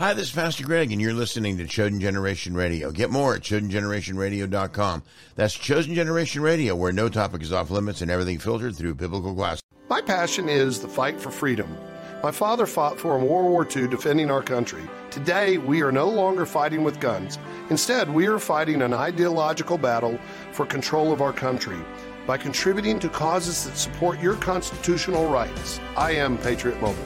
Hi, this is Pastor Greg, and you're listening to Chosen Generation Radio. Get more at ChosenGenerationRadio.com. That's Chosen Generation Radio, where no topic is off limits and everything filtered through biblical glasses. My passion is the fight for freedom. My father fought for in World War II defending our country. Today, we are no longer fighting with guns. Instead, we are fighting an ideological battle for control of our country by contributing to causes that support your constitutional rights. I am Patriot Mobile.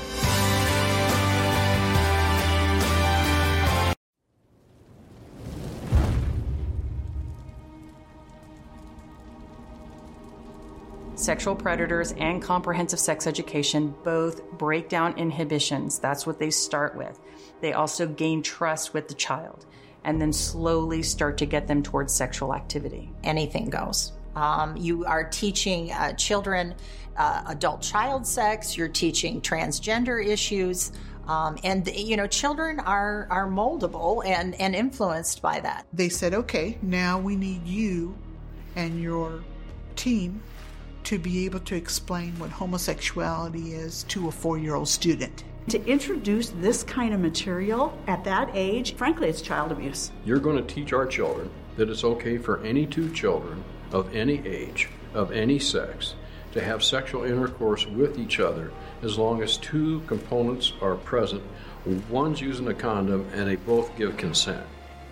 Sexual predators and comprehensive sex education both break down inhibitions. That's what they start with. They also gain trust with the child and then slowly start to get them towards sexual activity. Anything goes. You are teaching children adult child sex. You're teaching transgender issues. And children are moldable and influenced by that. They said, okay, now we need you and your team to be able to explain what homosexuality is to a 4-year-old student. To introduce this kind of material at that age, frankly, it's child abuse. You're going to teach our children that it's okay for any two children of any age, of any sex, to have sexual intercourse with each other as long as two components are present. One's using a condom and they both give consent.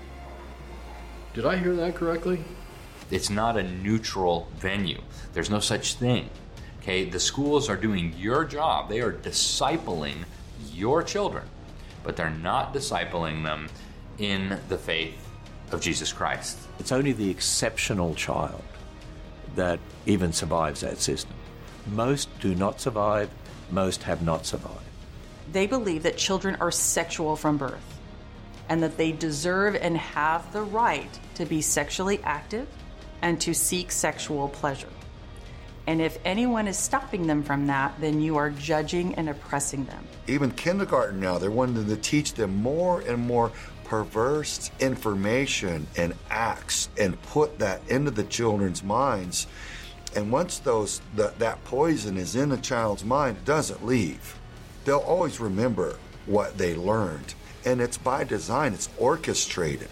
Did I hear that correctly? It's not a neutral venue. There's no such thing. Okay, the schools are doing your job. They are discipling your children, but they're not discipling them in the faith of Jesus Christ. It's only the exceptional child that even survives that system. Most do not survive. Most have not survived. They believe that children are sexual from birth and that they deserve and have the right to be sexually active and to seek sexual pleasure. And if anyone is stopping them from that, then you are judging and oppressing them. Even kindergarten now, they're wanting to teach them more and more perverse information and acts and put that into the children's minds. And once that poison is in a child's mind, it doesn't leave. They'll always remember what they learned. And it's by design, it's orchestrated.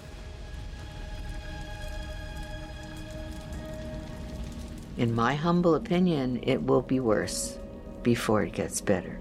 In my humble opinion, it will be worse before it gets better.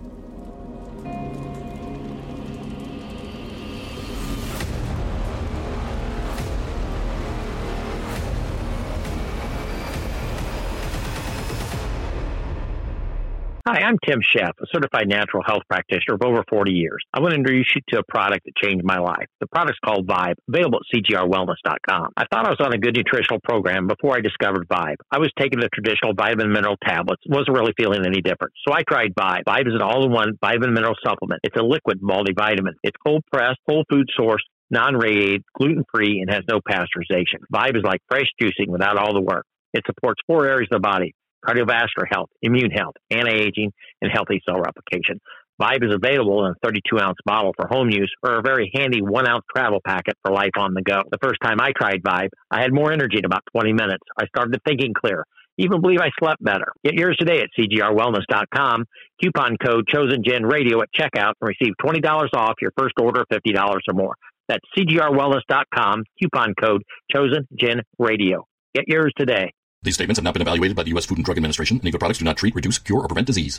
Hi, I'm Tim Sheff, a certified natural health practitioner of over 40 years. I want to introduce you to a product that changed my life. The product's called Vibe, available at cgrwellness.com. I thought I was on a good nutritional program before I discovered Vibe. I was taking the traditional vitamin mineral tablets, wasn't really feeling any different. So I tried Vibe. Vibe is an all-in-one vitamin mineral supplement. It's a liquid multivitamin. It's cold-pressed, whole food sourced, non-radiated, gluten-free, and has no pasteurization. Vibe is like fresh juicing without all the work. It supports 4 areas of the body: cardiovascular health, immune health, anti-aging, and healthy cell replication. Vibe is available in a 32-ounce bottle for home use or a very handy 1-ounce travel packet for life on the go. The first time I tried Vibe, I had more energy in about 20 minutes. I started thinking clear. Even believe I slept better. Get yours today at cgrwellness.com. Coupon code ChosenGenRadio at checkout and receive $20 off your first order of $50 or more. That's cgrwellness.com. Coupon code ChosenGenRadio. Get yours today. These statements have not been evaluated by the U.S. Food and Drug Administration. Any of the products do not treat, reduce, cure, or prevent disease.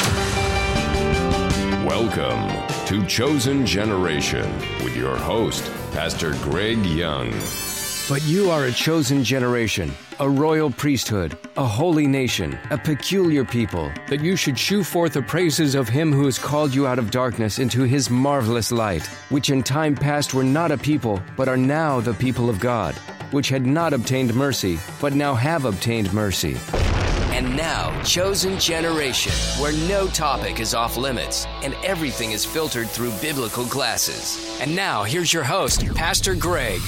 Welcome to Chosen Generation with your host, Pastor Greg Young. But you are a chosen generation, a royal priesthood, a holy nation, a peculiar people, that you should shew forth the praises of him who has called you out of darkness into his marvelous light, which in time past were not a people, but are now the people of God, which had not obtained mercy, but now have obtained mercy. And now, Chosen Generation, where no topic is off limits and everything is filtered through biblical glasses. And now, here's your host, Pastor Greg.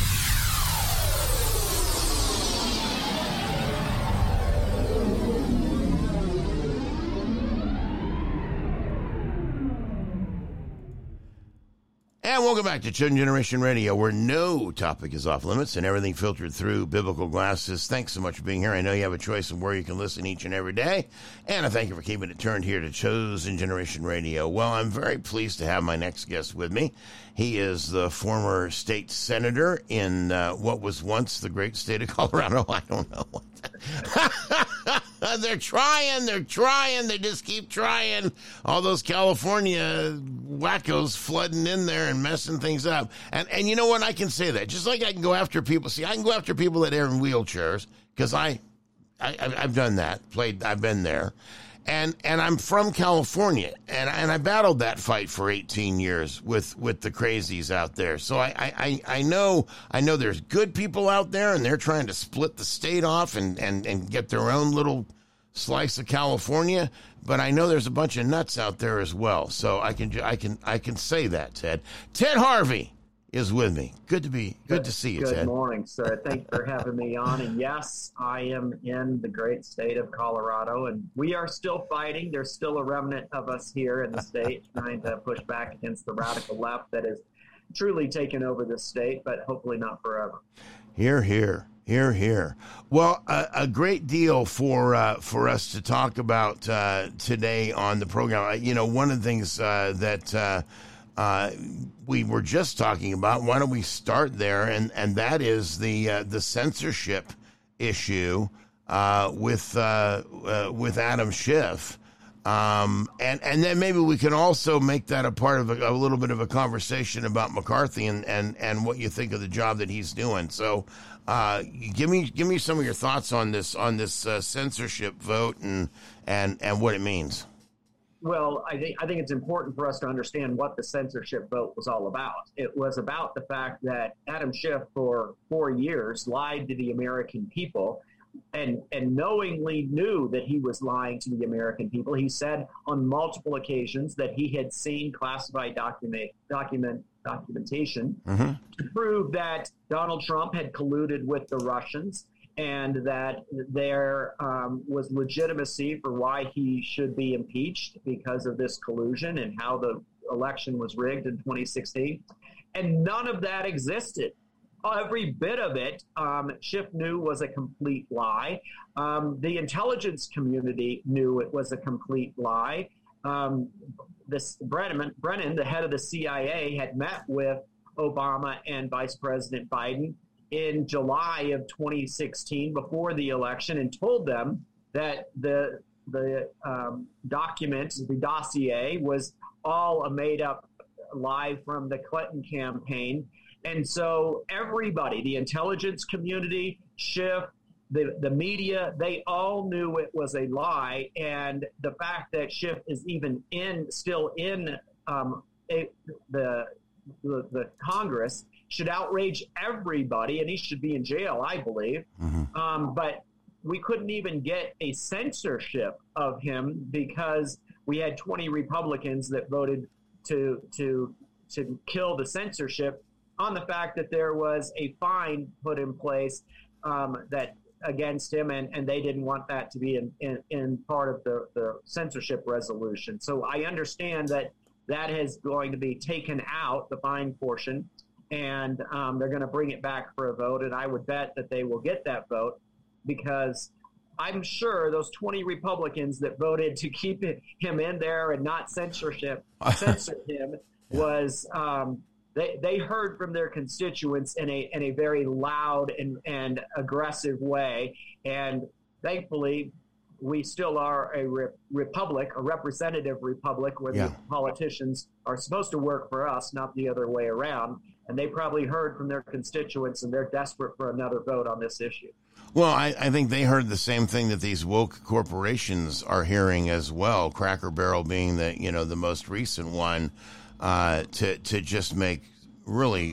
And welcome back to Chosen Generation Radio, where no topic is off limits and everything filtered through biblical glasses. Thanks so much for being here. I know you have a choice of where you can listen each and every day. And I thank you for keeping it turned here to Chosen Generation Radio. Well, I'm very pleased to have my next guest with me. He is the former state senator in what was once the great state of Colorado. I don't know what They're trying, they just keep trying. All those California wackos flooding in there and messing things up. And you know what, I can say that. Just like I can go after people. See, I can go after people that are in wheelchairs, because I've done that. I've been there. And I'm from California, and I battled that fight for 18 years with the crazies out there. So I know there's good people out there, and they're trying to split the state off and get their own little slice of California. But I know there's a bunch of nuts out there as well. So I can say that, Ted. Ted Harvey is with me. Good to see you, Ted. Good morning, sir. Thanks for having me on. And yes, I am in the great state of Colorado, and we are still fighting. There's still a remnant of us here in the state trying to push back against the radical left that has truly taken over this state, but hopefully not forever. Hear, hear. Hear, hear. Well, a great deal for us to talk about today on the program. You know, one of the things that we were just talking about, why don't we start there, and that is the censorship issue with Adam Schiff. And then maybe we can also make that a part of a little bit of a conversation about McCarthy and what you think of the job that he's doing. So give me some of your thoughts on this censorship vote and what it means. Well, I think it's important for us to understand what the censorship vote was all about. It was about the fact that Adam Schiff for 4 years lied to the American people and knowingly knew that he was lying to the American people. He said on multiple occasions that he had seen classified documentation to prove that Donald Trump had colluded with the Russians, and that there was legitimacy for why he should be impeached because of this collusion and how the election was rigged in 2016. And none of that existed. Every bit of it, Schiff knew was a complete lie. The intelligence community knew it was a complete lie. Brennan, the head of the CIA, had met with Obama and Vice President Biden in July of 2016 before the election, and told them that the document, the dossier, was all a made-up lie from the Clinton campaign. And so everybody, the intelligence community, Schiff, the media, they all knew it was a lie. And the fact that Schiff is even still in the Congress should outrage everybody, and he should be in jail, I believe. But we couldn't even get a censorship of him because we had 20 Republicans that voted to kill the censorship on the fact that there was a fine put in place that against him, and they didn't want that to be in part of the censorship resolution. So I understand that is going to be taken out, the fine portion, and they're going to bring it back for a vote. And I would bet that they will get that vote, because I'm sure those 20 Republicans that voted to keep him in there and not censor him was they heard from their constituents in a very loud and aggressive way. And thankfully, we still are a republic, a representative republic, where the politicians are supposed to work for us, not the other way around. And they probably heard from their constituents, and they're desperate for another vote on this issue. Well, I think they heard the same thing that these woke corporations are hearing as well. Cracker Barrel being the most recent one, to just make really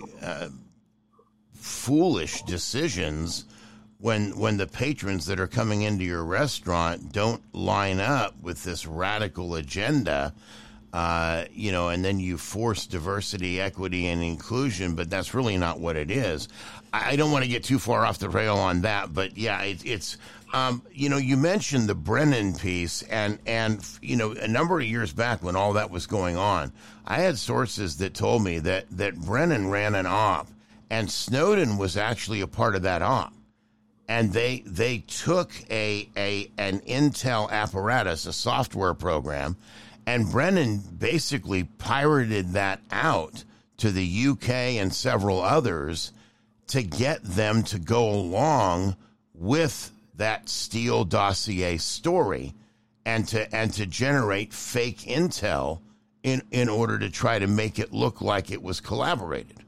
foolish decisions when the patrons that are coming into your restaurant don't line up with this radical agenda. and then you force diversity, equity, and inclusion, but that's really not what it is. I don't want to get too far off the rail on that, but yeah, it's you mentioned the Brennan piece, and a number of years back when all that was going on, I had sources that told me that Brennan ran an op, and Snowden was actually a part of that op. And they took an Intel apparatus, a software program, and Brennan basically pirated that out to the UK and several others to get them to go along with that Steele dossier story and to generate fake intel in order to try to make it look like it was collaborated.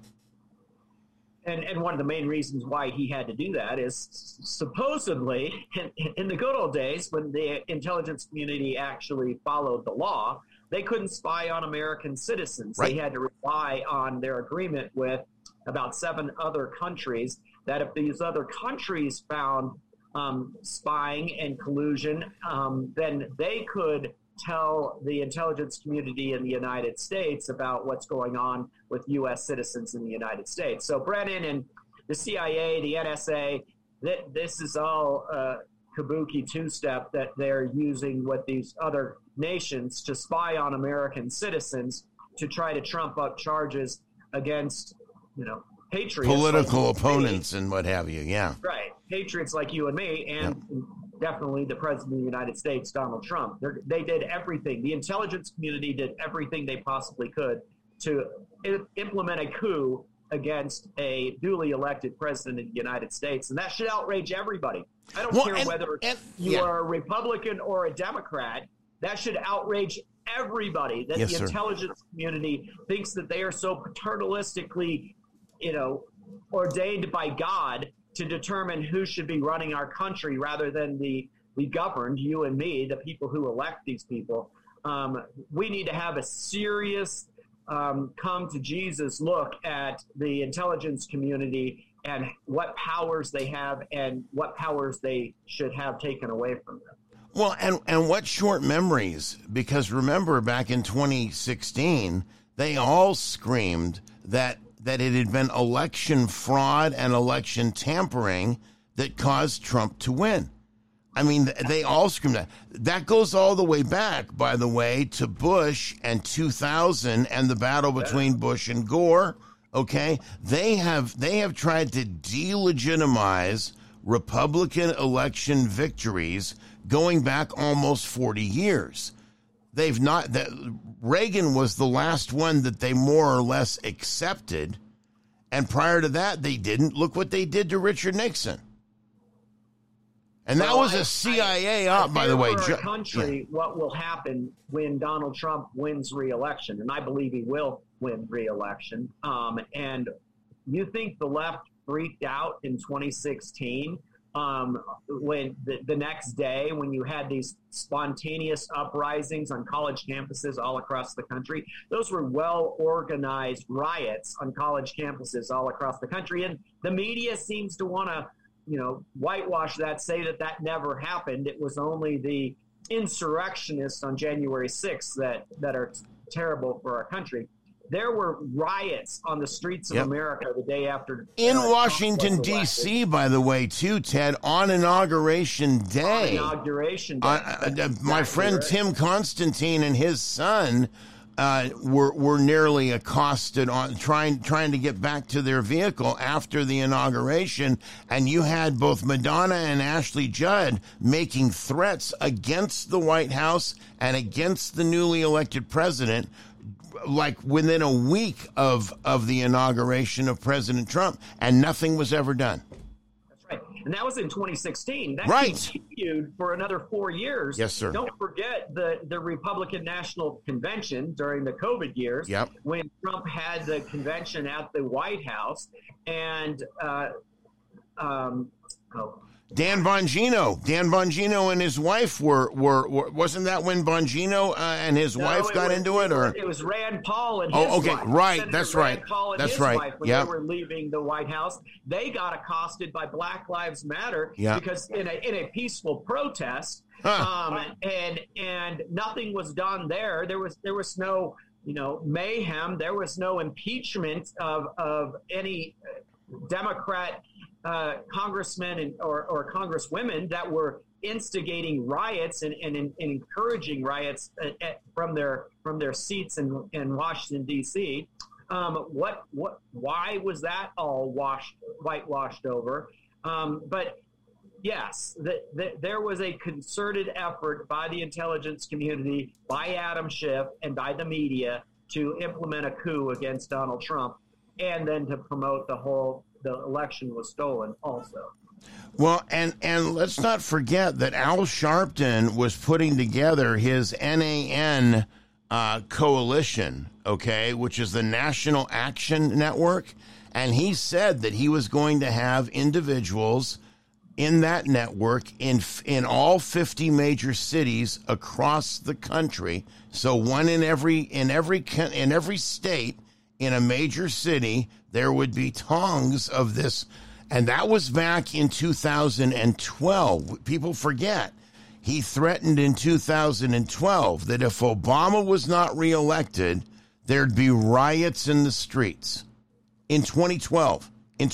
And one of the main reasons why he had to do that is supposedly in the good old days when the intelligence community actually followed the law, they couldn't spy on American citizens. Right. They had to rely on their agreement with about 7 other countries that if these other countries found spying and collusion, then they could tell the intelligence community in the United States about what's going on with U.S. citizens in the United States. So Brennan and the CIA, the NSA, this is all kabuki two-step that they're using with these other nations to spy on American citizens to try to trump up charges against, patriots. Political opponents and what have you, yeah. Right. Patriots like you and me, and definitely the President of the United States, Donald Trump. They did everything. The intelligence community did everything they possibly could to implement a coup against a duly elected president of the United States. And that should outrage everybody. I don't care whether you are a Republican or a Democrat. That should outrage everybody that the intelligence community thinks that they are so paternalistically, ordained by God to determine who should be running our country rather than the governed, you and me, the people who elect these people. We need to have a serious come to Jesus look at the intelligence community and what powers they have and what powers they should have taken away from them. Well, and what short memories, because remember back in 2016, they all screamed that it had been election fraud and election tampering that caused Trump to win. I mean, they all screamed that. That goes all the way back, by the way, to Bush and 2000 and the battle between Bush and Gore. Okay, they have tried to delegitimize Republican election victories going back almost 40 years. They've not. Reagan was the last one that they more or less accepted, and prior to that, they didn't. Look what they did to Richard Nixon. And that was a CIA op, by the way. For our country, what will happen when Donald Trump wins re-election, and I believe he will win re-election. And you think the left freaked out in 2016 when the next day when you had these spontaneous uprisings on college campuses all across the country? Those were well-organized riots on college campuses all across the country, and the media seems to want to whitewash that, say that never happened. It was only the insurrectionists on January 6th that are terrible for our country. There were riots on the streets of America the day after. In Washington, D.C., by the way, too, Ted, on Inauguration Day. My friend Tim Constantine and his son were nearly accosted on trying to get back to their vehicle after the inauguration, and you had both Madonna and Ashley Judd making threats against the White House and against the newly elected president, like within a week of the inauguration of President Trump, and nothing was ever done. Right. And that was in 2016. That continued for another 4 years. Yes, sir. Don't forget the Republican National Convention during the COVID years when Trump had the convention at the White House. And Dan Bongino and his wife were wasn't that when Bongino and his wife got into it, or it was Rand Paul and his wife. Right, Senator that's Rand right, Paul and that's his right. Wife, when they were leaving the White House, they got accosted by Black Lives Matter because in a peaceful protest, and nothing was done there. There was no mayhem. There was no impeachment of any Democrat congressmen or congresswomen that were instigating riots and encouraging riots from their seats in Washington D.C. Why was that all whitewashed over? But yes, there was a concerted effort by the intelligence community, by Adam Schiff, and by the media to implement a coup against Donald Trump, and then to promote the election was stolen also. Well, and let's not forget that Al Sharpton was putting together his NAN coalition, which is the National Action Network, and he said that he was going to have individuals in that network in all 50 major cities across the country. So one in every state. In a major city, there would be tongs of this, and that was back in 2012. People forget. He threatened in 2012 that if Obama was not reelected, there'd be riots in the streets. In 2012.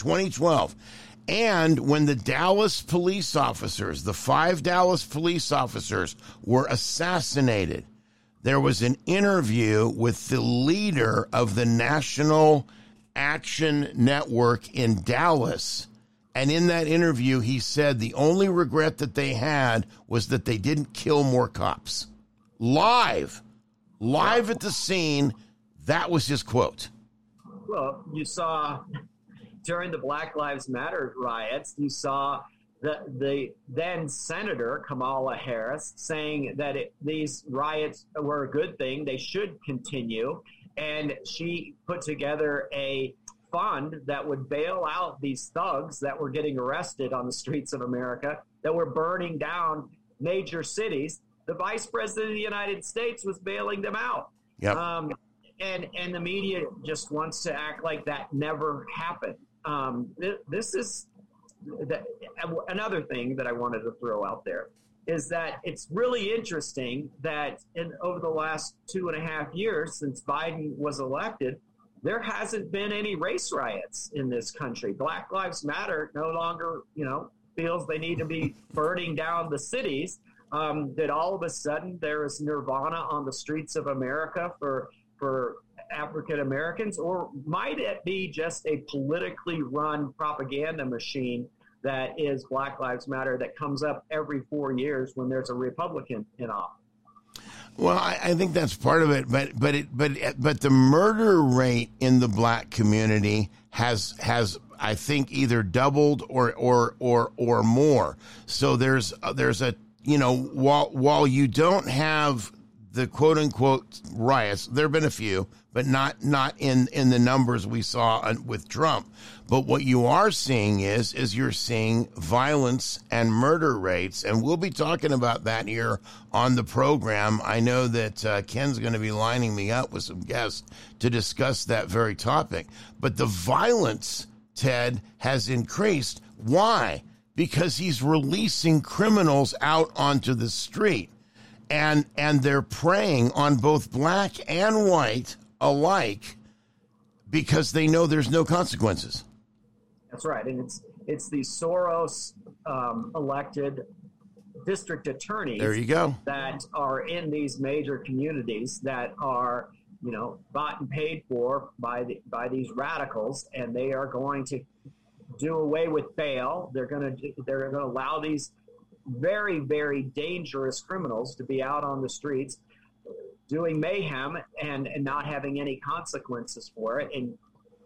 And when the Dallas police officers, the 5 Dallas police officers, were assassinated, there was an interview with the leader of the National Action Network in Dallas. And in that interview, he said the only regret that they had was that they didn't kill more cops. Live at the scene, that was his quote. Well, you saw during the Black Lives Matter riots, you saw the then Senator Kamala Harris saying that these riots were a good thing. They should continue. And she put together a fund that would bail out these thugs that were getting arrested on the streets of America, that were burning down major cities. The Vice President of the United States was bailing them out. Yep. And the media just wants to act like that never happened. This is another thing that I wanted to throw out there is that it's really interesting that over the last 2.5 years since Biden was elected, there hasn't been any race riots in this country. Black Lives Matter no longer, feels they need to be burning down the cities. That all of a sudden there is nirvana on the streets of America for African Americans, or might it be just a politically run propaganda machine that is Black Lives Matter that comes up every 4 years when there's a Republican in office? Well, I think that's part of it, but the murder rate in the black community has I think either doubled or more. So there's a while you don't have the quote unquote riots, there have been a few, but not in the numbers we saw with Trump. But what you are seeing is you're seeing violence and murder rates, and we'll be talking about that here on the program. I know that Ken's going to be lining me up with some guests to discuss that very topic. But the violence, Ted, has increased. Why? Because he's releasing criminals out onto the street. And they're preying on both black and white alike because they know there's no consequences. That's right. And it's the Soros elected district attorneys there you go. that are in these major communities that are, bought and paid for by these radicals, and they are going to do away with bail. They're going to allow these very, very dangerous criminals to be out on the streets doing mayhem and not having any consequences for it. And,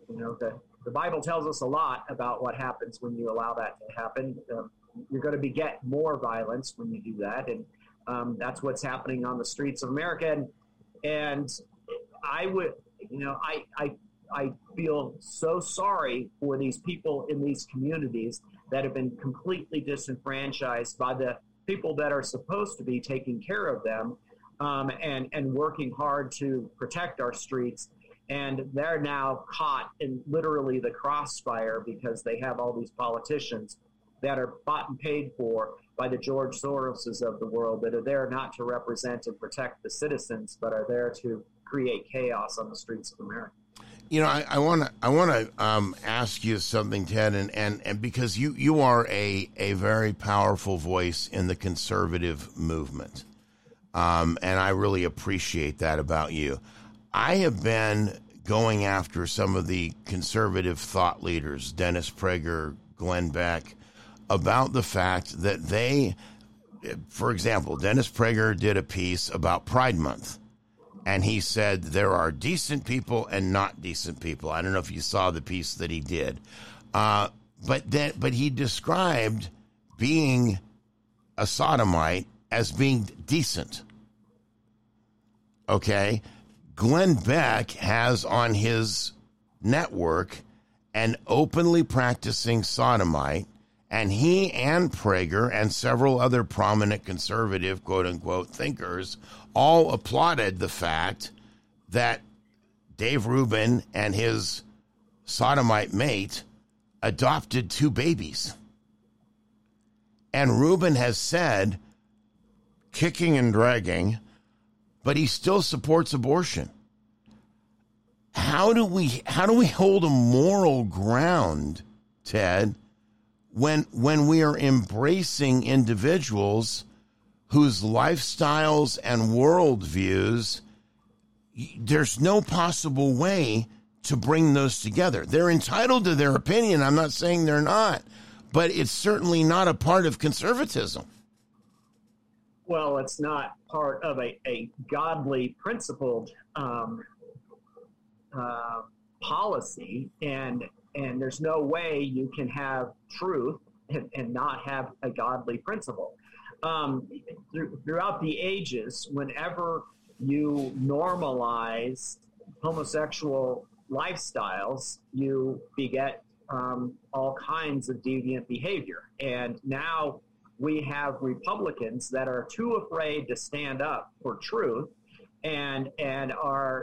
the Bible tells us a lot about what happens when you allow that to happen. You're going to beget more violence when you do that. And that's what's happening on the streets of America. And I would, I feel so sorry for these people in these communities that have been completely disenfranchised by the people that are supposed to be taking care of them and working hard to protect our streets. And they're now caught in literally the crossfire because they have all these politicians that are bought and paid for by the George Soroses of the world that are there not to represent and protect the citizens, but are there to create chaos on the streets of America. You know, I want to ask you something, Ted, and because you are a very powerful voice in the conservative movement, and I really appreciate that about you. I have been going after some of the conservative thought leaders, Dennis Prager, Glenn Beck, about the fact that they, for example, Dennis Prager did a piece about Pride Month, and he said there are decent people and not decent people. I don't know if you saw the piece that he did, but he described being a sodomite as being decent. Okay? Glenn Beck has on his network an openly practicing sodomite, and he and Prager and several other prominent conservative, quote-unquote, thinkers all applauded the fact that Dave Rubin and his sodomite mate adopted 2 babies. And Rubin has said, kicking and dragging, but he still supports abortion. How do we hold a moral ground, Ted, when we are embracing individuals whose lifestyles and worldviews, there's no possible way to bring those together? They're entitled to their opinion. I'm not saying they're not, but it's certainly not a part of conservatism. Well, it's not part of a godly, principled policy, and there's no way you can have truth and not have a godly principle. Throughout the ages, whenever you normalize homosexual lifestyles, you beget all kinds of deviant behavior. And now we have Republicans that are too afraid to stand up for truth and are,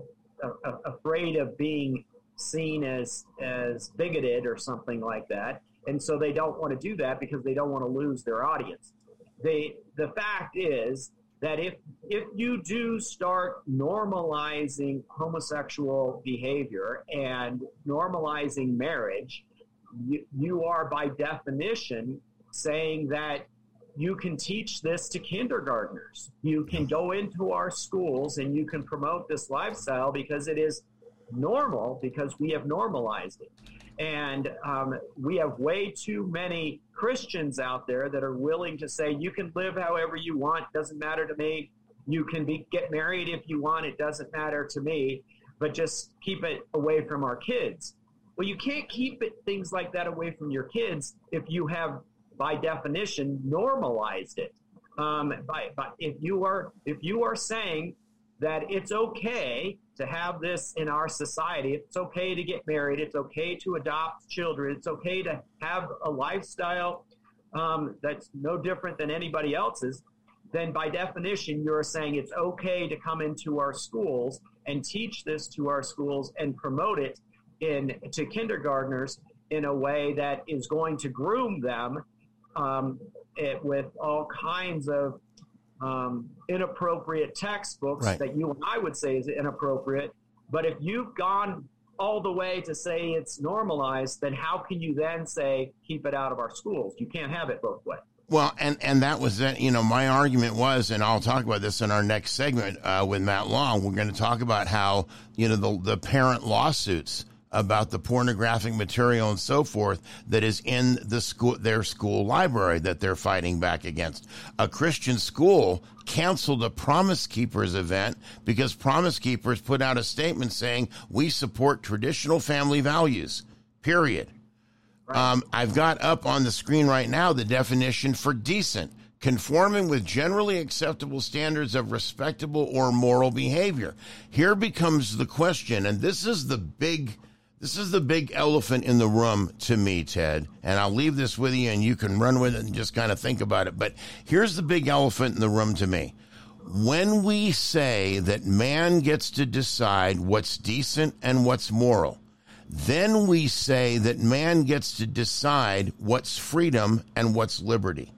afraid of being seen as bigoted or something like that. And so they don't want to do that because they don't want to lose their audience. The fact is that if you do start normalizing homosexual behavior and normalizing marriage, you are by definition saying that you can teach this to kindergartners. You can go into our schools and you can promote this lifestyle because it is normal, because we have normalized it. And we have way too many Christians out there that are willing to say, you can live however you want, doesn't matter to me. You can get married if you want, it doesn't matter to me, but just keep it away from our kids. Well, you can't keep things like that away from your kids if you have, by definition, normalized it. If you are saying that it's okay to have this in our society, it's okay to get married, it's okay to adopt children, it's okay to have a lifestyle that's no different than anybody else's, then by definition you're saying it's okay to come into our schools and teach this to our schools and promote it to kindergartners in a way that is going to groom them with all kinds of inappropriate textbooks that you and I would say is inappropriate. But if you've gone all the way to say it's normalized, then how can you then say keep it out of our schools? You can't have it both ways. Well, and that was that. My argument was, and I'll talk about this in our next segment with Matt Long. We're going to talk about how the parent lawsuits about the pornographic material and so forth that is in their school library that they're fighting back against. A Christian school canceled a Promise Keepers event because Promise Keepers put out a statement saying we support traditional family values, period. Right. I've got up on the screen right now the definition for decent: conforming with generally acceptable standards of respectable or moral behavior. Here becomes the question, and this is the big This is the big elephant in the room to me, Ted, and I'll leave this with you and you can run with it and just kind of think about it. But here's the big elephant in the room to me. When we say that man gets to decide what's decent and what's moral, then we say that man gets to decide what's freedom and what's liberty.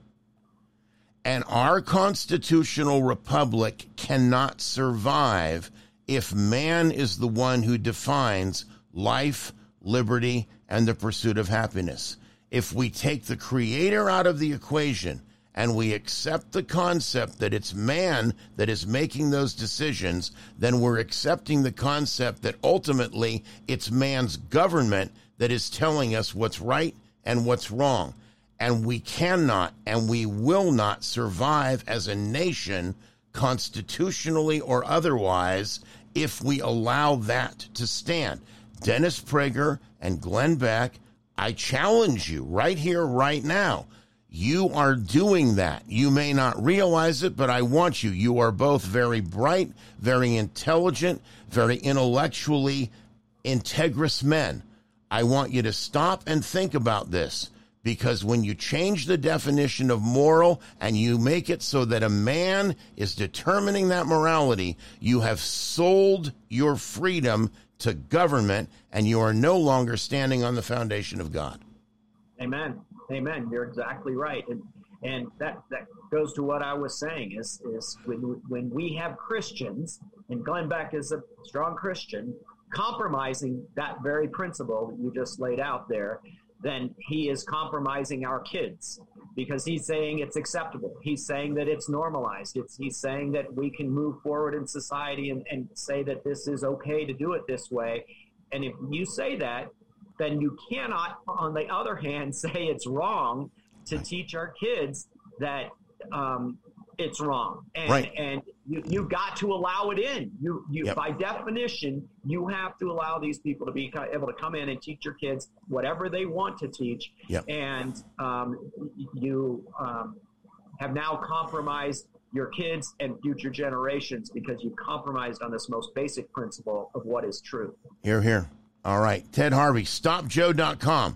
And our constitutional republic cannot survive if man is the one who defines life, liberty, and the pursuit of happiness. If we take the Creator out of the equation and we accept the concept that it's man that is making those decisions, then we're accepting the concept that ultimately it's man's government that is telling us what's right and what's wrong. And we cannot and we will not survive as a nation, constitutionally or otherwise, if we allow that to stand. Dennis Prager and Glenn Beck, I challenge you right here, right now. You are doing that. You may not realize it, but I want you. You are both very bright, very intelligent, very intellectually integrous men. I want you to stop and think about this, because when you change the definition of moral and you make it so that a man is determining that morality, you have sold your freedom to government and you are no longer standing on the foundation of God. Amen. Amen. You're exactly right. And that goes to what I was saying is when we have Christians, and Glenn Beck is a strong Christian, compromising that very principle that you just laid out there, then he is compromising our kids, because he's saying it's acceptable. He's saying that it's normalized. He's saying that we can move forward in society and say that this is okay to do it this way. And if you say that, then you cannot, on the other hand, say it's wrong to teach our kids that it's wrong. And, right. And you got to allow it in. You yep. By definition, you have to allow these people to be able to come in and teach your kids whatever they want to teach. Yep. And you have now compromised your kids and future generations because you compromised on this most basic principle of what is true. Hear, hear. All right. Ted Harvey, StopJoe.com.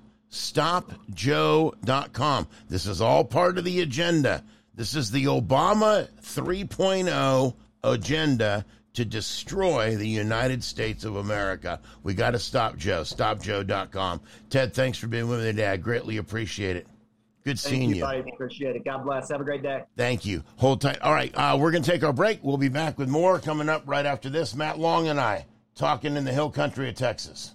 StopJoe.com. This is all part of the agenda. This is the Obama 3.0 agenda to destroy the United States of America. We got to stop Joe. StopJoe.com. Ted, thanks for being with me today. I greatly appreciate it. Good seeing you. Thank you, buddy. Appreciate it. God bless. Have a great day. Thank you. Hold tight. All right. We're going to take our break. We'll be back with more coming up right after this. Matt Long and I talking in the hill country of Texas.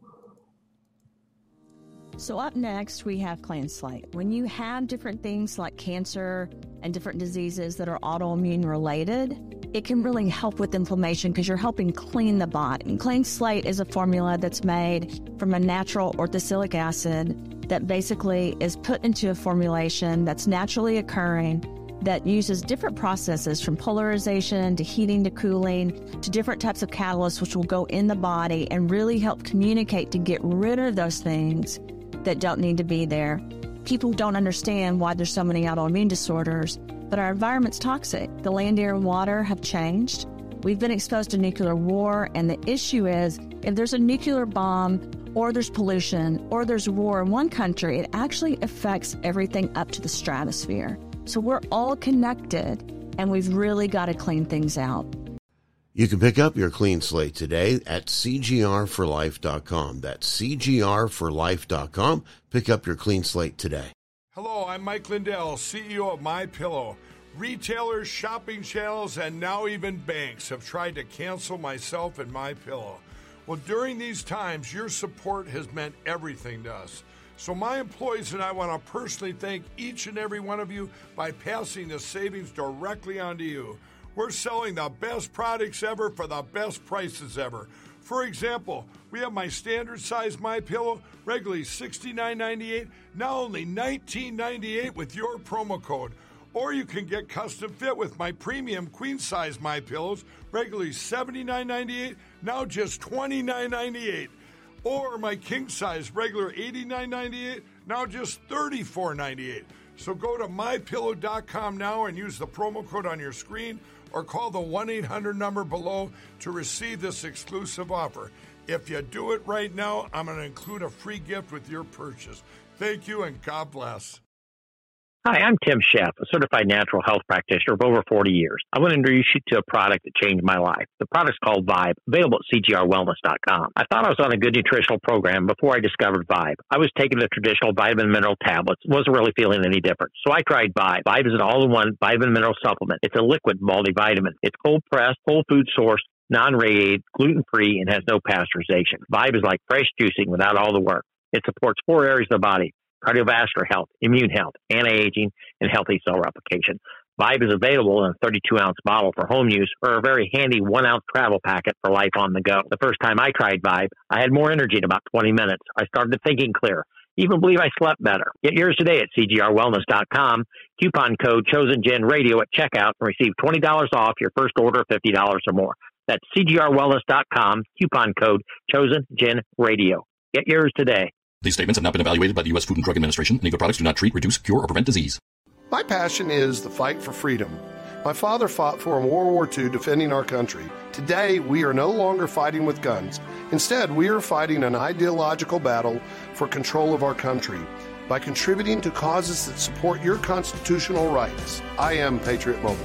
So up next, we have Clean Slate. When you have different things like cancer and different diseases that are autoimmune related, it can really help with inflammation because you're helping clean the body. And Clean Slate is a formula that's made from a natural orthosilic acid that basically is put into a formulation that's naturally occurring that uses different processes from polarization to heating to cooling to different types of catalysts which will go in the body and really help communicate to get rid of those things that don't need to be there. People don't understand why there's so many autoimmune disorders, but our environment's toxic. The land, air, and water have changed. We've been exposed to nuclear war, and the issue is if there's a nuclear bomb or there's pollution or there's war in one country, it actually affects everything up to the stratosphere. So we're all connected, and we've really got to clean things out. You can pick up your Clean Slate today at CGRforlife.com. That's CGRforlife.com. Pick up your Clean Slate today. Hello, I'm Mike Lindell, CEO of MyPillow. Retailers, shopping channels, and now even banks have tried to cancel myself and MyPillow. Well, during these times, your support has meant everything to us. So my employees and I want to personally thank each and every one of you by passing the savings directly on to you. We're selling the best products ever for the best prices ever. For example, we have my standard size MyPillow, regularly $69.98, now only $19.98 with your promo code. Or you can get custom fit with my premium queen size MyPillows, regularly $79.98, now just $29.98. Or my king size, regular $89.98, now just $34.98. So go to MyPillow.com now and use the promo code on your screen or call the 1-800 number below to receive this exclusive offer. If you do it right now, I'm going to include a free gift with your purchase. Thank you, and God bless. Hi, I'm Tim Sheff, a certified natural health practitioner of over 40 years. I want to introduce you to a product that changed my life. The product's called Vibe, available at CGRWellness.com. I thought I was on a good nutritional program before I discovered Vibe. I was taking the traditional vitamin mineral tablets, wasn't really feeling any different. So I tried Vibe. Vibe is an all-in-one vitamin mineral supplement. It's a liquid multivitamin. It's cold-pressed, whole food source, non-radiated, gluten-free, and has no pasteurization. Vibe is like fresh juicing without all the work. It supports 4 areas of the body: cardiovascular health, immune health, anti-aging, and healthy cell replication. Vibe is available in a 32-ounce bottle for home use or a very handy 1-ounce travel packet for life on the go. The first time I tried Vibe, I had more energy in about 20 minutes. I started thinking clear. Even believe I slept better. Get yours today at CGRWellness.com. Coupon code ChosenGenRadio at checkout and receive $20 off your first order of $50 or more. That's CGRWellness.com. Coupon code ChosenGenRadio. Get yours today. These statements have not been evaluated by the U.S. Food and Drug Administration. Any of the products do not treat, reduce, cure, or prevent disease. My passion is the fight for freedom. My father fought for in World War II defending our country. Today, we are no longer fighting with guns. Instead, we are fighting an ideological battle for control of our country by contributing to causes that support your constitutional rights. I am Patriot Mobile.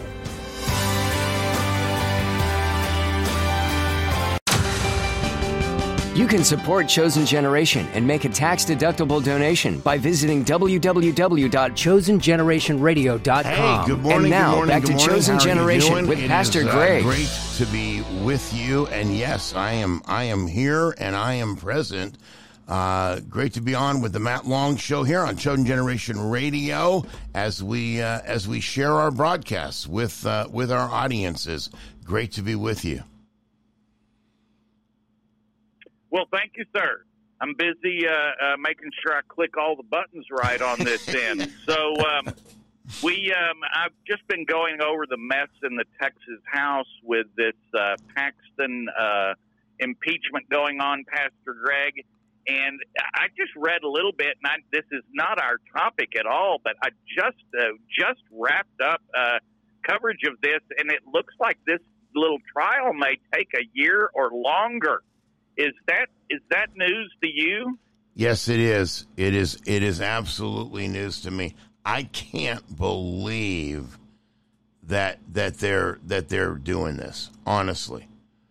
You can support Chosen Generation and make a tax-deductible donation by visiting www.chosengenerationradio.com. Hey, good morning. And now, good morning, back good to morning. Chosen Generation with It Pastor is, Greg. Great to be with you. And yes, I am here and I am present. Great to be on with the Matt Long Show here on Chosen Generation Radio as we share our broadcasts with our audiences. Great to be with you. Well, thank you, sir. I'm busy making sure I click all the buttons right on this end. So I've just been going over the mess in the Texas House with this Paxton impeachment going on, Pastor Greg. And I just read a little bit, and this is not our topic at all, but I just wrapped up coverage of this, and it looks like this little trial may take a year or longer. Is that news to you? Yes, it is. It is absolutely news to me. I can't believe that they're doing this. Honestly,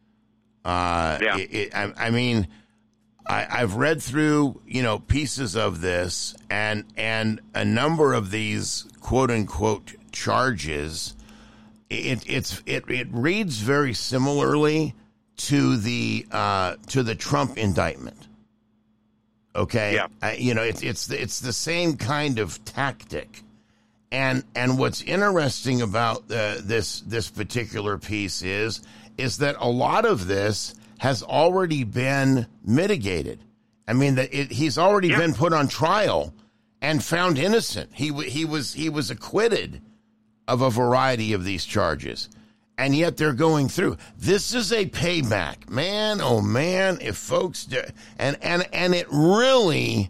I mean, I've read through pieces of this, and a number of these quote unquote charges. It reads very similarly to the Trump indictment. Okay, yeah. It's the same kind of tactic, and what's interesting about this particular piece is that a lot of this has already been mitigated. I mean he's already been put on trial and found innocent. He was acquitted of a variety of these charges. And yet they're going through. This is a payback, man. Oh man, if folks do, and it really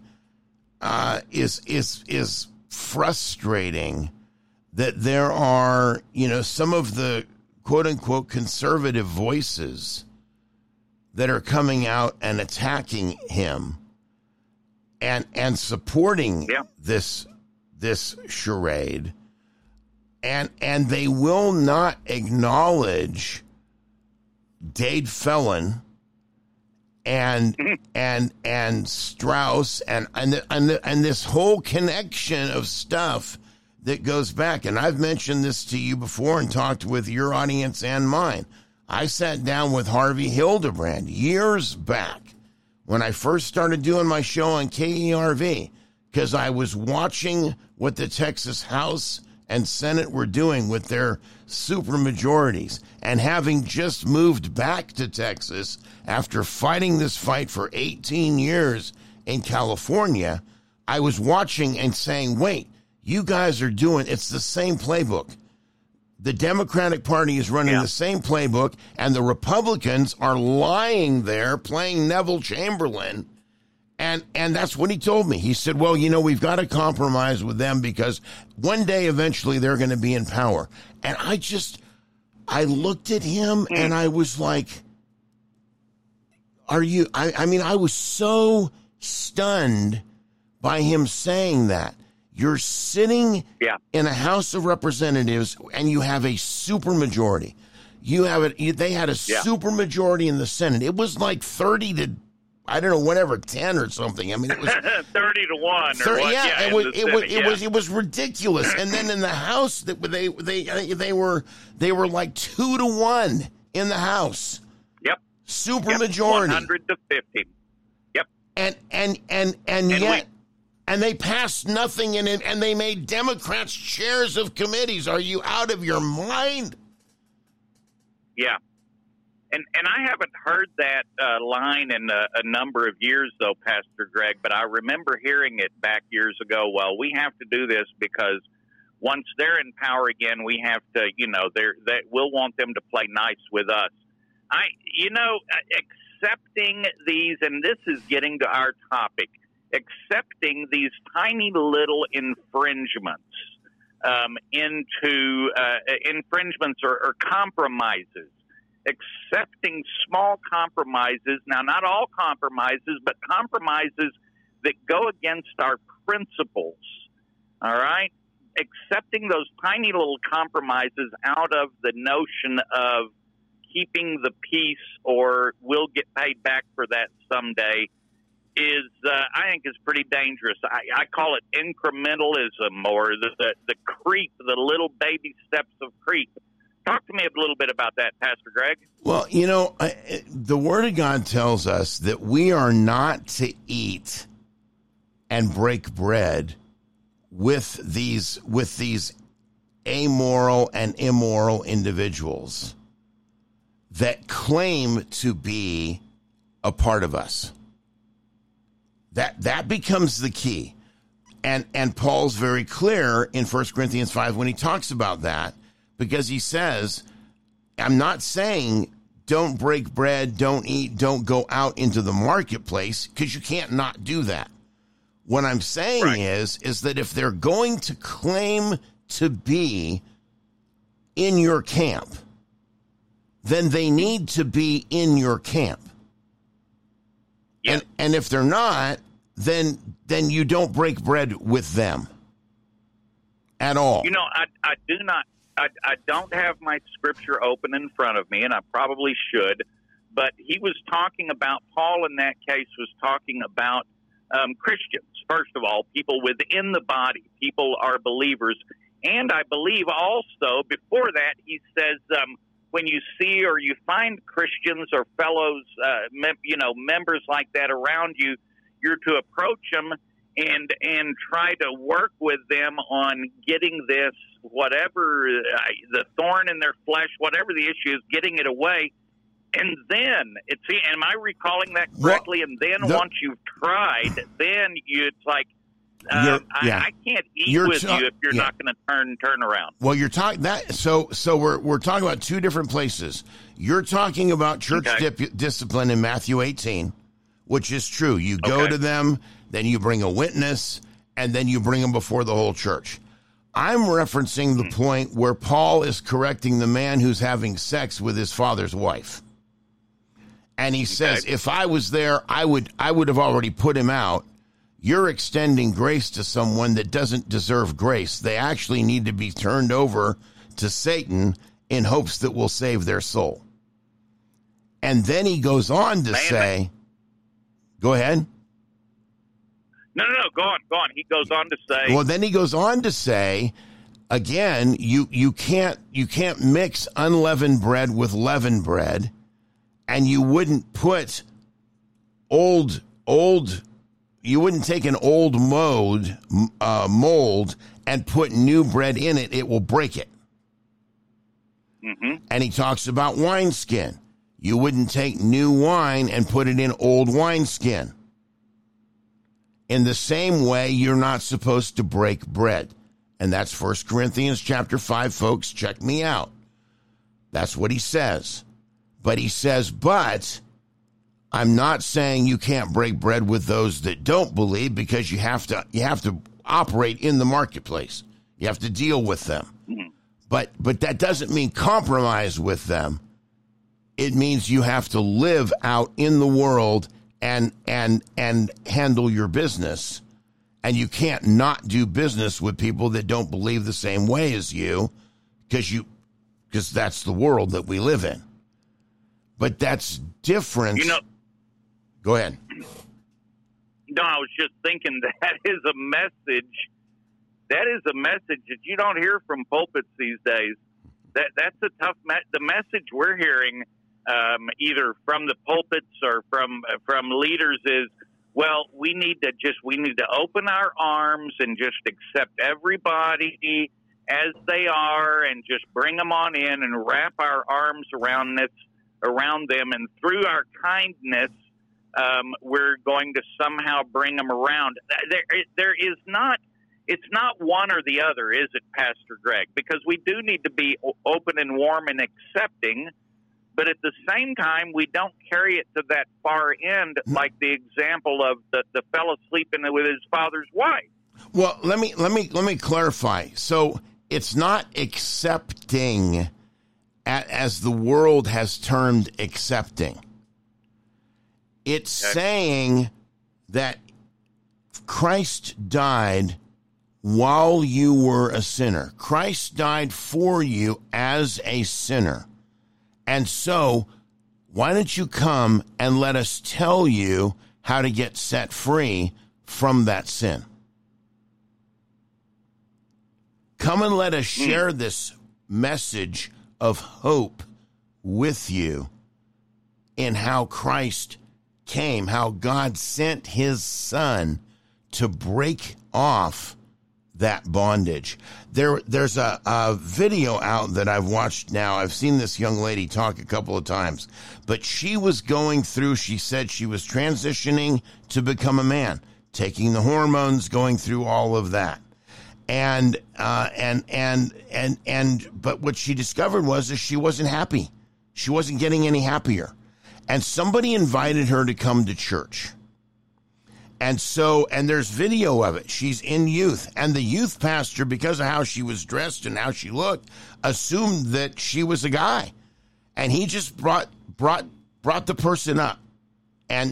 is frustrating that there are some of the quote unquote conservative voices that are coming out and attacking him and supporting this charade. And they will not acknowledge Dade Phelan and Strauss and this whole connection of stuff that goes back. And I've mentioned this to you before and talked with your audience and mine. I sat down with Harvey Hildebrand years back when I first started doing my show on KERV because I was watching what the Texas House and Senate were doing with their supermajorities. And having just moved back to Texas after fighting this fight for 18 years in California, I was watching and saying, wait, you guys are doing, it's the same playbook. The Democratic Party is running the same playbook, and the Republicans are lying there playing Neville Chamberlain. And that's what he told me. He said, well, we've got to compromise with them because one day eventually they're going to be in power. And I looked at him and I was like, I was so stunned by him saying that. You're sitting in a House of Representatives and you have a supermajority. They had a supermajority in the Senate. It was like 30 to, I don't know, whatever, 10 or something. I mean, it was 30 to 1. It was ridiculous. And then in the House, they were like 2 to 1 in the House. Yep. Supermajority. 100 to 50. Yep. And yet. And they passed nothing in it, and they made Democrats chairs of committees. Are you out of your mind? Yeah. And I haven't heard that line in a number of years, though, Pastor Greg, but I remember hearing it back years ago. Well, we have to do this because once they're in power again, we have to, we'll want them to play nice with us. Accepting these, and this is getting to our topic, accepting these tiny little infringements into infringements or compromises, accepting small compromises. Now, not all compromises, but compromises that go against our principles, all right? Accepting those tiny little compromises out of the notion of keeping the peace or we'll get paid back for that someday is, I think, is pretty dangerous. I call it incrementalism or the creep, the little baby steps of creep. Talk to me a little bit about that, Pastor Greg. Well, the Word of God tells us that we are not to eat and break bread with these amoral and immoral individuals that claim to be a part of us. That becomes the key. And Paul's very clear in 1 Corinthians 5 when he talks about that, because he says, I'm not saying don't break bread, don't eat, don't go out into the marketplace, because you can't not do that. What I'm saying is that if they're going to claim to be in your camp, then they need to be in your camp. And if they're not, then you don't break bread with them at all. I do not. I don't have my scripture open in front of me, and I probably should. But he was talking about, Paul in that case was talking about Christians. First of all, people within the body, people are believers. And I believe also before that, he says, when you see or you find Christians or fellows, members like that around you, you're to approach them and try to work with them on getting this, whatever the thorn in their flesh, whatever the issue is, getting it away. And then, am I recalling that correctly? And then once you've tried, then it's like, I can't eat with you if you're not going to turn around. Well, you're talking that. So we're talking about two different places. You're talking about church discipline in Matthew 18, which is true. You go to them, then you bring a witness, and then you bring them before the whole church. I'm referencing the point where Paul is correcting the man who's having sex with his father's wife. And he says, if I was there, I would have already put him out. You're extending grace to someone that doesn't deserve grace. They actually need to be turned over to Satan in hopes that we'll save their soul. And then he goes on to say, go ahead. No, go on. He goes on to say. Well, then he goes on to say, again, you can't mix unleavened bread with leavened bread, and you wouldn't put you wouldn't take an old mold and put new bread in it. It will break it. Mm-hmm. And he talks about wineskin. You wouldn't take new wine and put it in old wineskin. In the same way, you're not supposed to break bread. And that's 1 Corinthians chapter 5, folks. Check me out. That's what he says. But he says, but I'm not saying you can't break bread with those that don't believe, because you have to operate in the marketplace. You have to deal with them. Mm-hmm. But that doesn't mean compromise with them It means you have to live out in the world and handle your business. And you can't not do business with people that don't believe the same way as you, because that's the world that we live in. But that's different. Go ahead. No, I was just thinking that is a message. That is a message that you don't hear from pulpits these days. That's a tough the message we're hearing, either from the pulpits or from leaders, is, well, we need to open our arms and just accept everybody as they are, and just bring them on in and wrap our arms around them, and through our kindness, we're going to somehow bring them around. There is not. It's not one or the other, is it, Pastor Greg? Because we do need to be open and warm and accepting, but at the same time, we don't carry it to that far end, like the example of the fellow sleeping with his father's wife. Well, let me clarify. So it's not accepting as the world has termed accepting. It's saying that Christ died while you were a sinner. Christ died for you as a sinner. And so, why don't you come and let us tell you how to get set free from that sin? Come and let us share this message of hope with you in how Christ came, how God sent his son to break off that bondage. There's a video out that I've watched now. I've seen this young lady talk a couple of times, but she was going through, she said she was transitioning to become a man, taking the hormones, going through all of that. But what she discovered was that she wasn't happy. She wasn't getting any happier. And somebody invited her to come to church. And there's video of it. She's in youth. And the youth pastor, because of how she was dressed and how she looked, assumed that she was a guy. And he just brought the person up and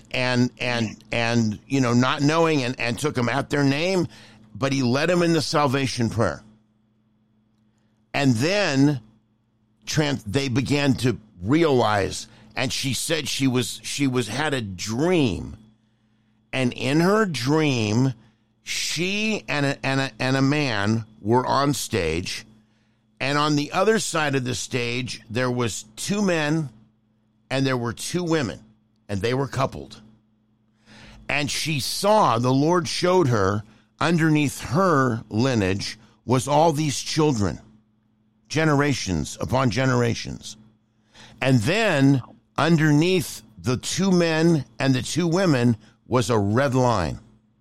not knowing, and took them at their name, but he led them into salvation prayer. And then they began to realize, and she said she had a dream. And in her dream, she and a man were on stage, and on the other side of the stage, there was 2 men and there were 2 women, and they were coupled. And she saw, the Lord showed her, underneath her lineage was all these children, generations upon generations. And then underneath the 2 men and the 2 women was a red line.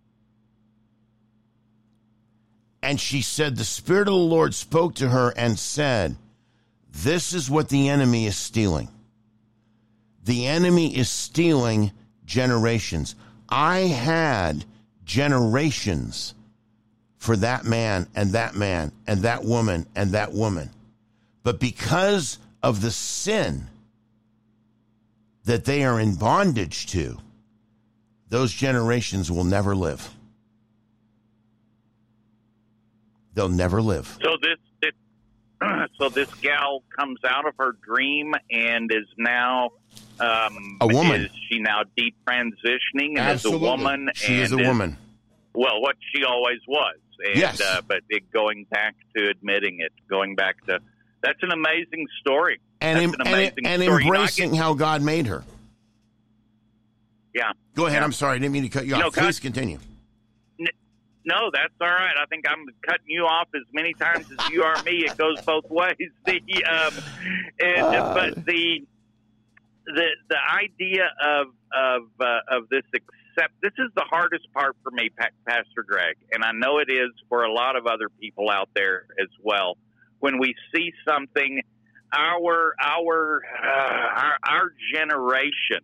And she said, the Spirit of the Lord spoke to her and said, this is what the enemy is stealing. The enemy is stealing generations. I had generations for that man and that man and that woman and that woman. But because of the sin that they are in bondage to, those generations will never live. They'll never live. So this gal comes out of her dream and is now a woman. Is she now detransitioning and Absolutely. is a woman? She is a woman. Well, what she always was. And, yes. But going back to admitting it, that's an amazing story. And embracing how God made her. Yeah. Go ahead. Yeah. I'm sorry. I didn't mean to cut you off. Please continue. No, that's all right. I think I'm cutting you off as many times as you are me. It goes both ways. But the idea of this this is the hardest part for me, Pastor Greg, and I know it is for a lot of other people out there as well. When we see something, our generation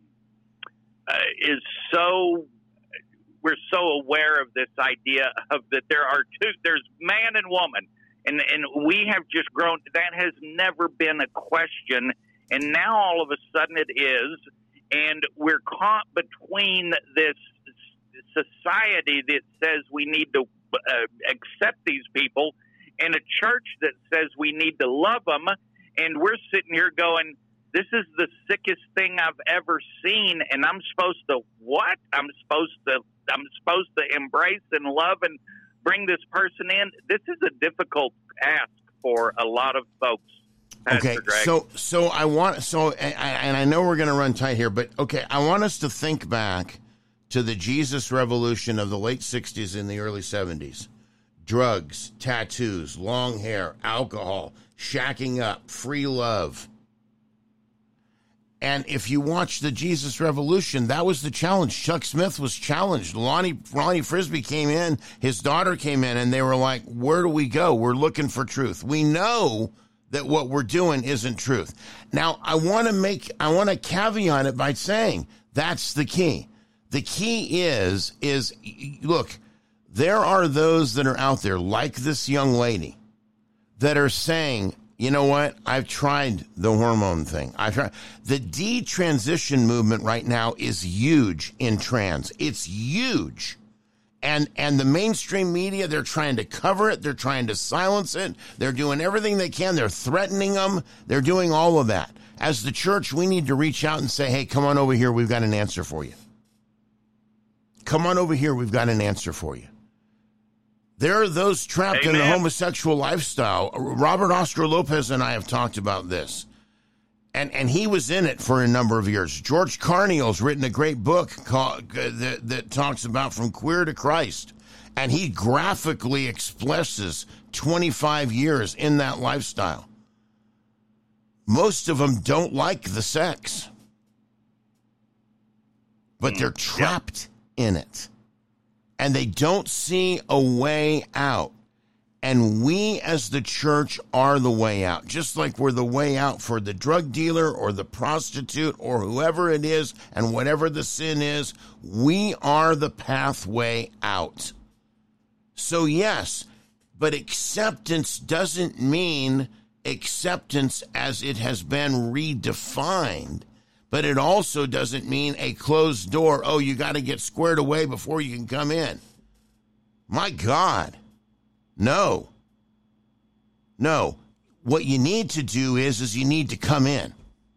we're so aware of this idea of that there's man and woman, and we have just grown. That has never been a question And now all of a sudden it is, and we're caught between this society that says we need to accept these people and a church that says we need to love them. And we're sitting here going, this is the sickest thing I've ever seen. And I'm supposed to what? I'm supposed to embrace and love and bring this person in. This is a difficult ask for a lot of folks. Okay, Greg. so I want and I know we're going to run tight here, but okay, I want us to think back to the Jesus revolution of the late 60s and the early 70s. Drugs, tattoos, long hair, alcohol, shacking up, free love. And if you watch the Jesus revolution, that was the challenge. Chuck Smith was challenged. Ronnie Frisbee came in, his daughter came in, and they were like, where do we go? We're looking for truth. We know that what we're doing isn't truth. Now, I want to caveat it by saying that's the key. The key is look, there are those that are out there like this young lady that are saying, you know what? I've tried the hormone thing. The detransition movement right now is huge in trans. It's huge. And the mainstream media, they're trying to cover it. They're trying to silence it. They're doing everything they can. They're threatening them. They're doing all of that. As the church, we need to reach out and say, hey, come on over here. We've got an answer for you. Come on over here. We've got an answer for you. There are those trapped in the homosexual lifestyle. Robert Oscar Lopez and I have talked about this. And he was in it for a number of years. George Carneal's written a great book that talks about From Queer to Christ. And he graphically expresses 25 years in that lifestyle. Most of them don't like the sex. But they're trapped in it. And they don't see a way out. And we as the church are the way out, just like we're the way out for the drug dealer or the prostitute or whoever it is and whatever the sin is. We are the pathway out. So yes, but acceptance doesn't mean acceptance as it has been redefined. But it also doesn't mean a closed door. Oh, you got to get squared away before you can come in. My God. No. What you need to do is you need to come in.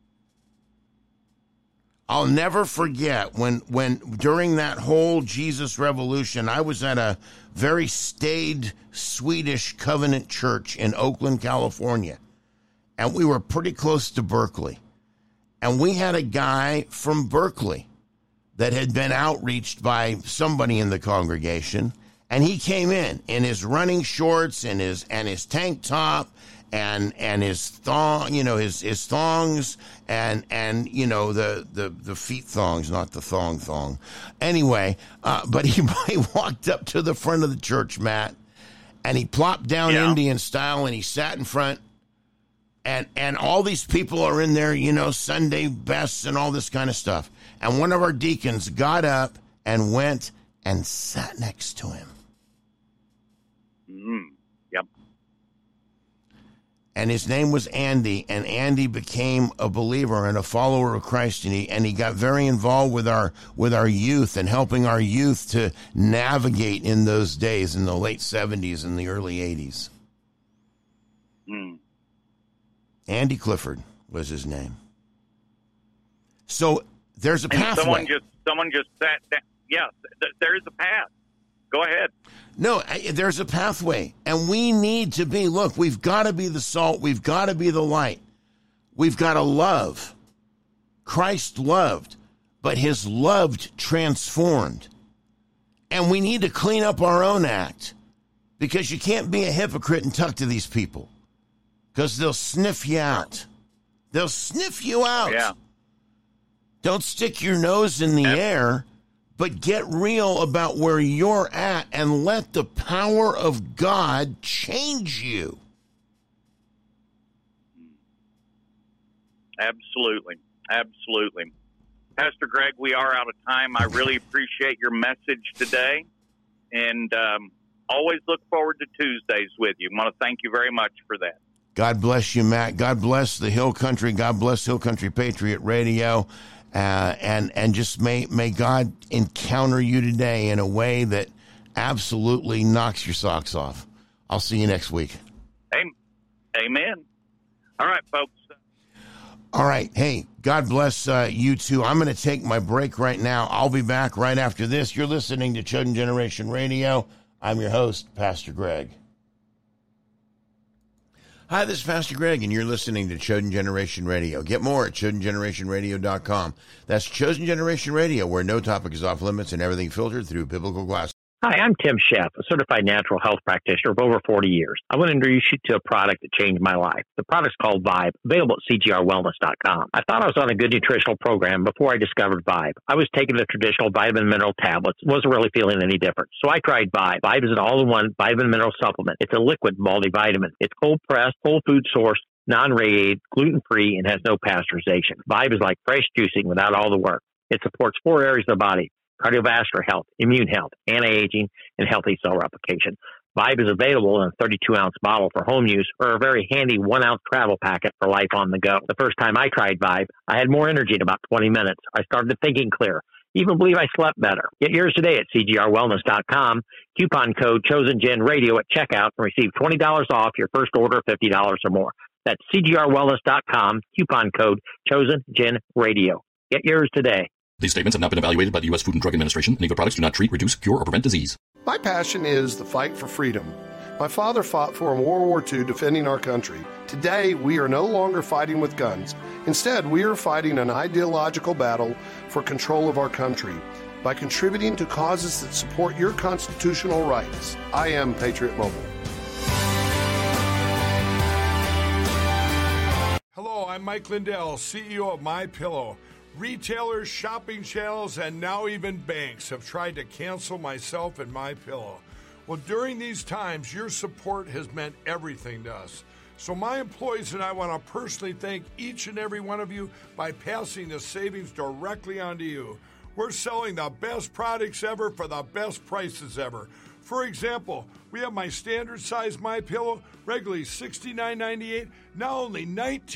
I'll never forget when during that whole Jesus revolution, I was at a very staid Swedish covenant church in Oakland, California. And we were pretty close to Berkeley. And we had a guy from Berkeley that had been outreached by somebody in the congregation. And he came in his running shorts and his tank top and his thong, his thongs and the feet thongs, not the thong. Anyway, but he walked up to the front of the church, Matt, and he plopped down Indian style and he sat in front. And all these people are in there, Sunday bests and all this kind of stuff. And one of our deacons got up and went and sat next to him. Yep. And his name was Andy, and Andy became a believer and a follower of Christ, and he got very involved with our youth and helping our youth to navigate in those days in the late 70s and the early 80s. Andy Clifford was his name. So there's a pathway. Someone just sat down. Yeah, there is a path. Go ahead. No, there's a pathway, and we need to be, look, we've got to be the salt. We've got to be the light. We've got to love. Christ loved, but his loved transformed. And we need to clean up our own act, because you can't be a hypocrite and talk to these people, because they'll sniff you out. They'll sniff you out. Yeah. Don't stick your nose in the air. But get real about where you're at and let the power of God change you. Absolutely. Pastor Greg, we are out of time. I really appreciate your message today. And always look forward to Tuesdays with you. I want to thank you very much for that. God bless you, Matt. God bless the Hill Country. God bless Hill Country Patriot Radio. And just may God encounter you today in a way that absolutely knocks your socks off. I'll see you next week. Amen. All right, folks. All right. Hey, God bless you too. I'm going to take my break right now. I'll be back right after this. You're listening to Chosen Generation Radio. I'm your host, Pastor Greg. Hi, this is Pastor Greg, and you're listening to Chosen Generation Radio. Get more at ChosenGenerationRadio.com. That's Chosen Generation Radio, where no topic is off limits and everything filtered through biblical glasses. Hi, I'm Tim Sheff, a certified natural health practitioner of over 40 years. I want to introduce you to a product that changed my life. The product's called Vibe, available at CGRWellness.com. I thought I was on a good nutritional program before I discovered Vibe. I was taking the traditional vitamin mineral tablets, wasn't really feeling any different. So I tried Vibe. Vibe is an all-in-one vitamin mineral supplement. It's a liquid multivitamin. It's cold-pressed, whole food sourced, non-radiated, gluten-free, and has no pasteurization. Vibe is like fresh juicing without all the work. It supports 4 areas of the body: cardiovascular health, immune health, anti-aging, and healthy cell replication. Vibe is available in a 32-ounce bottle for home use or a very handy 1-ounce travel packet for life on the go. The first time I tried Vibe, I had more energy in about 20 minutes. I started thinking clear. Even believe I slept better. Get yours today at CGRWellness.com. Coupon code ChosenGenRadio at checkout and receive $20 off your first order of $50 or more. That's CGRWellness.com. Coupon code ChosenGenRadio. Get yours today. These statements have not been evaluated by the U.S. Food and Drug Administration, and EGLE products do not treat, reduce, cure, or prevent disease. My passion is the fight for freedom. My father fought for in World War II defending our country. Today, we are no longer fighting with guns. Instead, we are fighting an ideological battle for control of our country by contributing to causes that support your constitutional rights. I am Patriot Mobile. Hello, I'm Mike Lindell, CEO of MyPillow. Retailers, shopping channels, and now even banks have tried to cancel myself and MyPillow. Well, during these times, your support has meant everything to us. So my employees and I want to personally thank each and every one of you by passing the savings directly on to you. We're selling the best products ever for the best prices ever. For example, we have my standard size MyPillow, regularly $69.98, now only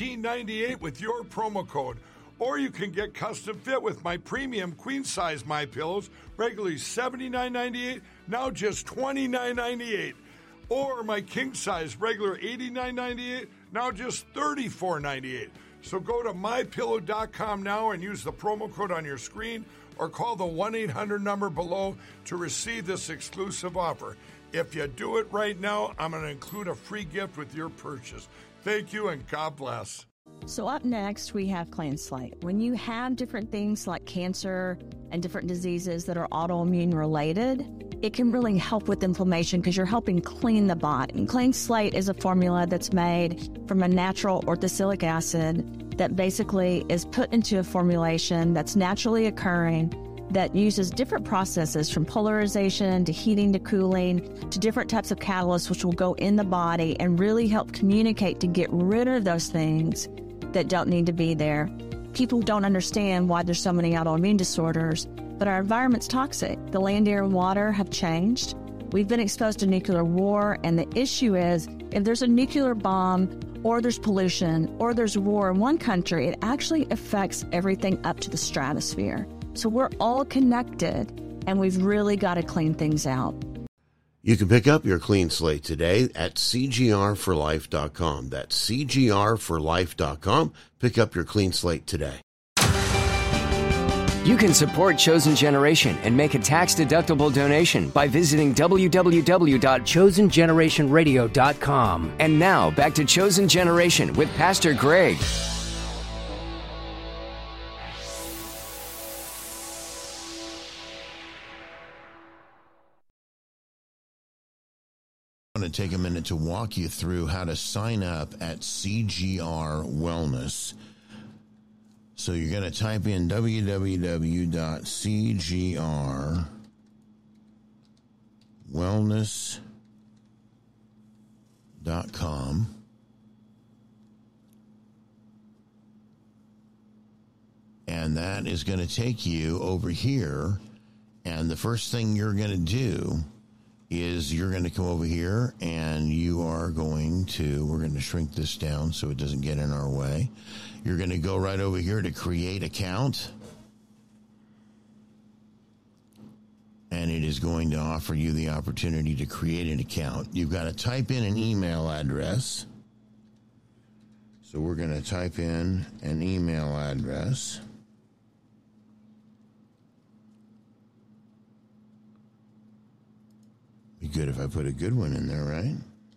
$19.98 with your promo code. Or you can get custom fit with my premium queen size MyPillows, regularly $79.98, now just $29.98. Or my king size, regular $89.98, now just $34.98. So go to MyPillow.com now and use the promo code on your screen, or call the 1-800 number below to receive this exclusive offer. If you do it right now, I'm going to include a free gift with your purchase. Thank you and God bless. So up next, we have Clean Slate. When you have different things like cancer and different diseases that are autoimmune related, it can really help with inflammation because you're helping clean the body. And Clean Slate is a formula that's made from a natural orthosilic acid that basically is put into a formulation that's naturally occurring that uses different processes from polarization to heating to cooling to different types of catalysts which will go in the body and really help communicate to get rid of those things that don't need to be there. People don't understand why there's so many autoimmune disorders, but our environment's toxic. The land, air, and water have changed. We've been exposed to nuclear war, and the issue is if there's a nuclear bomb or there's pollution or there's war in one country, it actually affects everything up to the stratosphere. So we're all connected, and we've really got to clean things out. You can pick up your Clean Slate today at CGRforlife.com. That's CGRforlife.com. Pick up your Clean Slate today. You can support Chosen Generation and make a tax-deductible donation by visiting www.chosengenerationradio.com. And now, back to Chosen Generation with Pastor Greg. I'm going to take a minute to walk you through how to sign up at CGR Wellness. So you're going to type in www.cgrwellness.com. And that is going to take you over here. And the first thing you're going to do is you're going to come over here and we're going to shrink this down so it doesn't get in our way. You're going to go right over here to create account. And it is going to offer you the opportunity to create an account. You've got to type in an email address. So we're going to type in an email address. Be good if I put a good one in there, right?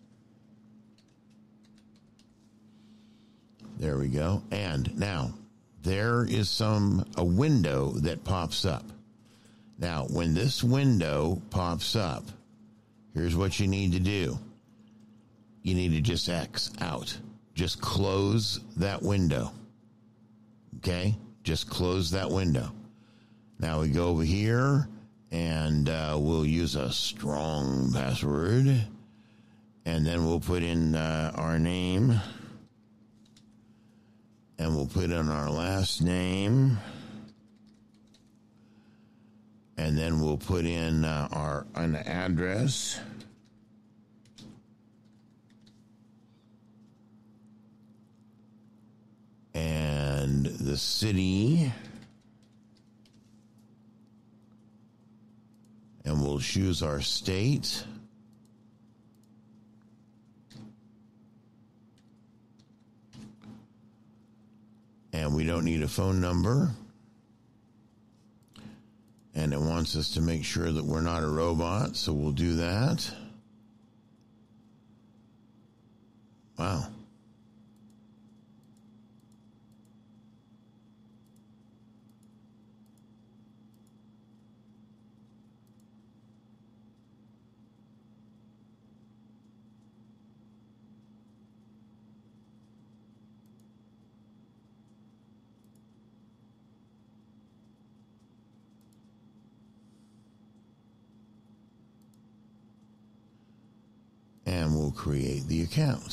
There we go. And now there is a window that pops up. Now, when this window pops up, here's what you need to do. You need to just X out. Just close that window. Okay? Just close that window. Now we go over here, and we'll use a strong password. And then we'll put in our name. And we'll put in our last name. And then we'll put in an address. And the city. And we'll choose our state. And we don't need a phone number. And it wants us to make sure that we're not a robot, so we'll do that. Wow. And we'll create the account.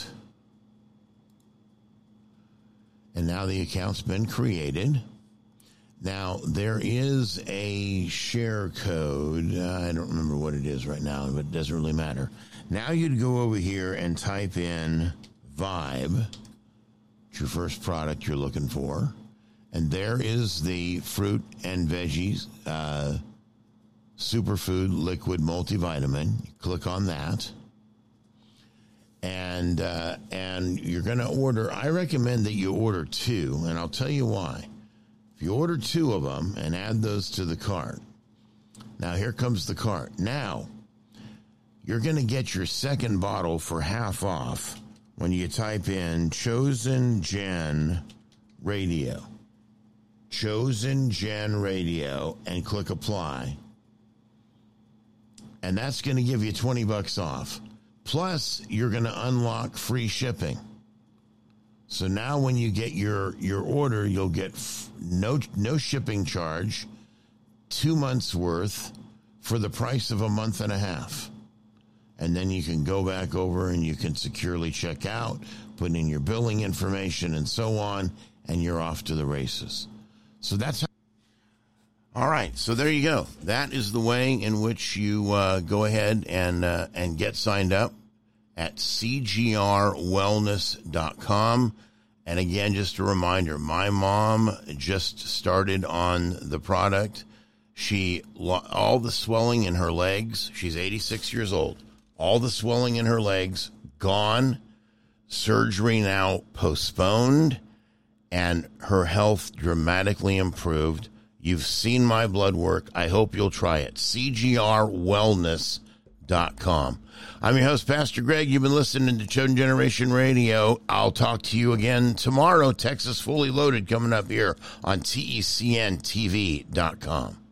And now the account's been created. Now, there is a share code. I don't remember what it is right now, but it doesn't really matter. Now you'd go over here and type in Vibe. It's your first product you're looking for. And there is the fruit and veggies superfood liquid multivitamin. You click on that. And you're going to order, I recommend that you order 2, and I'll tell you why. If you order 2 of them and add those to the cart, now here comes the cart. Now, you're going to get your second bottle for half off when you type in Chosen Gen Radio. Chosen Gen Radio, and click apply. And that's going to give you $20 off. Plus, you're going to unlock free shipping. So now when you get your order, you'll get no shipping charge, 2 months worth for the price of a month and a half. And then you can go back over and you can securely check out, put in your billing information and so on, and you're off to the races. So that's how. All right, so there you go. That is the way in which you go ahead and get signed up at cgrwellness.com. And again, just a reminder, my mom just started on the product. All the swelling in her legs, she's 86 years old, all the swelling in her legs gone, surgery now postponed, and her health dramatically improved. You've seen my blood work. I hope you'll try it. cgrwellness.com. I'm your host, Pastor Greg. You've been listening to Chosen Generation Radio. I'll talk to you again tomorrow. Texas Fully Loaded coming up here on TECNTV.com.